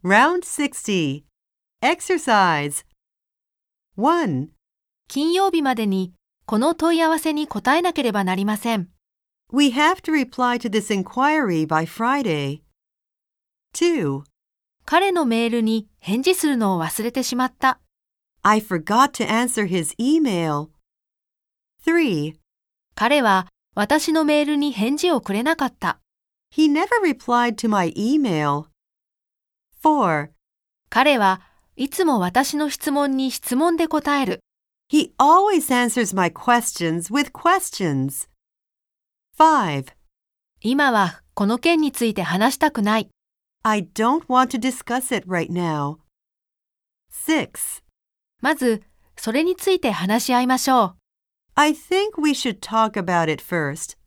Round 60. Exercise. 1. 金曜日までにこの問い合わせに答えなければなりません。 We have to reply to this inquiry by Friday. 2. 彼のメールに返事するのを忘れてしまった。 I forgot to answer his email. 3. 彼は私のメールに返事をくれなかった。 He never replied to my email. 4. 彼はいつも私の質問に質問で答える。 He always answers my questions with questions. 5. 今はこの件について話したくない。 I don't want to discuss it right now. 6. まず、それについて話し合いましょう。 I think we should talk about it first.